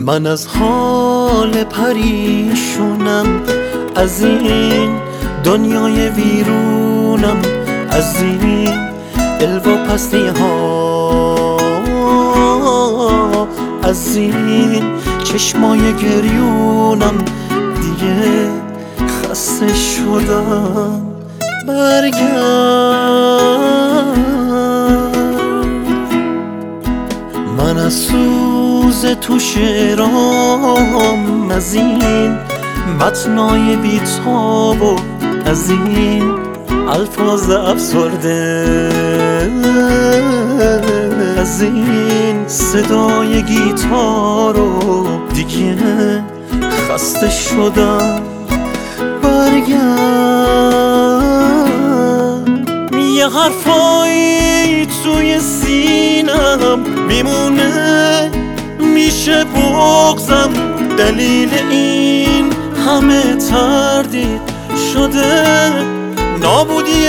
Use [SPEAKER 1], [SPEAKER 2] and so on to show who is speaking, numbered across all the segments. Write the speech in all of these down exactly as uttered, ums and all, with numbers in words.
[SPEAKER 1] من از حال پریشونم، از این دنیای ویرونم، از این علو و پستی ها، از این چشمای گریونم. دیگه خسته شدم، برگرد. من از سوز تو شعرام، از این متنای بی‌تاب و از این الفاظ افسرده، از این صدای گیتار و دیگه خسته شدم، برگرد. یه حرفایی توی سینم میمونه، میشه بغضم دلیل این همه تردید شده، نابودی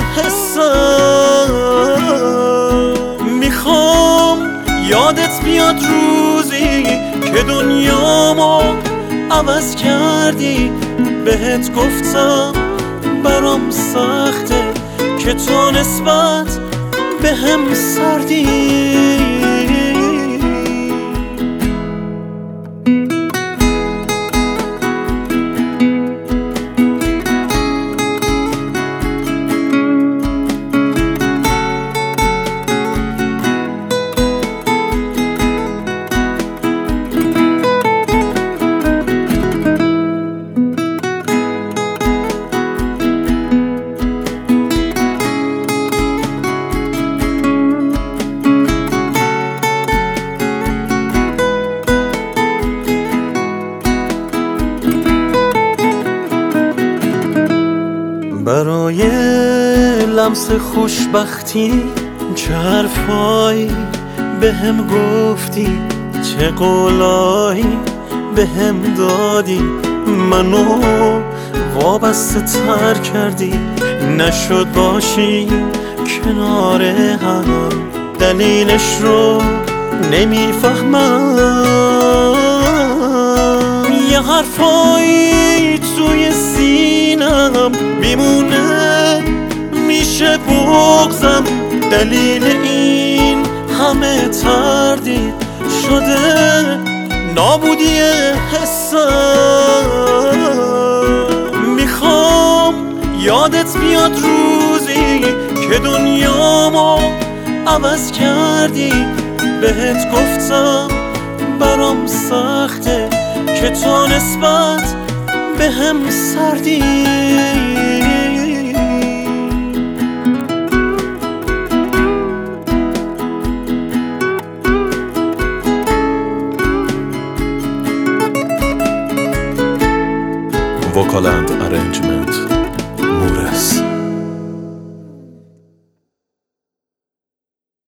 [SPEAKER 1] حسم. میخوام یادت بیاد روزی که دنیامو عوض کردی، بهت گفتم برام سخته که تو نسبت به هم سردی. برای لمس خوشبختی چه حرفایی به هم گفتی، چه قولایی به هم دادی، منو وابسته تر کردی. نشد باشی کنار هم، دلیلش رو نمیفهمم. یه حرفایی توی سینم میمونه، میشه بغضم دلیل این همه تردید شده، نابودی حسم. میخوام یادت بیاد روزی که دنیامو عوض کردی، بهت گفتم برام سخته که تو نسبت به هم سردی.
[SPEAKER 2] Vocal and arrangement